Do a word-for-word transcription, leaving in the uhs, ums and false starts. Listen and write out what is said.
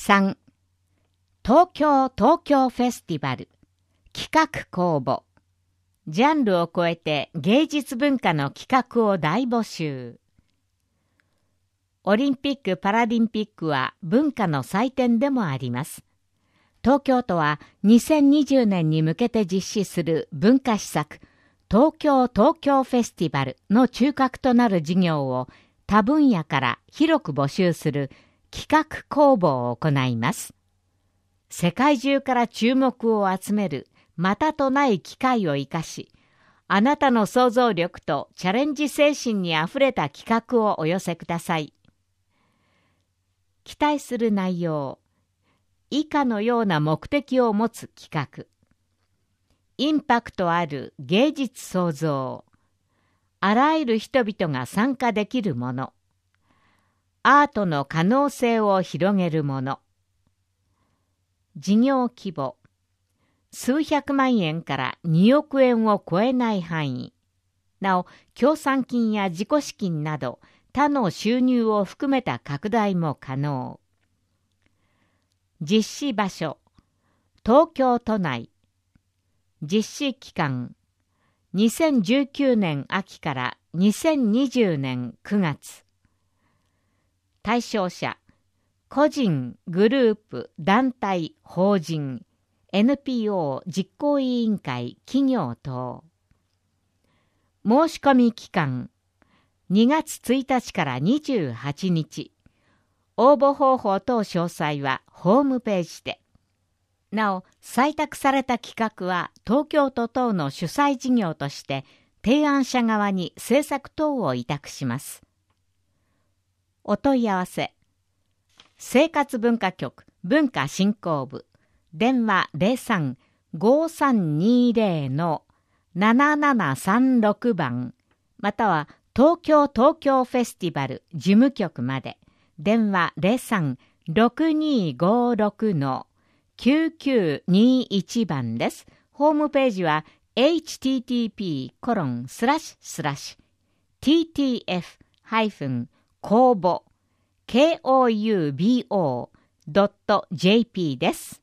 さん. 東京東京フェスティバル企画公募。ジャンルを超えて芸術文化の企画を大募集。オリンピック・パラリンピックは文化の祭典でもあります。東京都はにせんにじゅうねんに向けて実施する文化施策、東京東京フェスティバルの中核となる事業を他分野から広く募集する企画公募を行います。世界中から注目を集めるまたとない機会を生かし、あなたの想像力とチャレンジ精神にあふれた企画をお寄せください。期待する内容。以下のような目的を持つ企画。インパクトある芸術創造。あらゆる人々が参加できるもの。アートの可能性を広げるもの。事業規模。数百万円からにおくえんを超えない範囲。なお、協賛金や自己資金など他の収入を含めた拡大も可能。実施場所。東京都内。実施期間。にせんじゅうきゅうねん秋からにせんにじゅうねんくがつ。対象者。個人、グループ、団体、法人、エヌピーオー 実行委員会、企業等。申し込み期間。にがつついたちからにじゅうはちにち。応募方法等詳細はホームページで。なお、採択された企画は東京都等の主催事業として提案者側に制作等を委託します。お問い合わせ。生活文化局文化振興部電話 ゼロさん ごーさんにーゼロ のななななさんろく 番または東京東京フェスティバル事務局まで電話 ゼロさん ろくにーごーろく のきゅうきゅうにいち 番です。ホームページは エイチティーティーピーコロンスラッシュスラッシュティーティーエフ公募 ケーオーユービーオードットジェーピー です。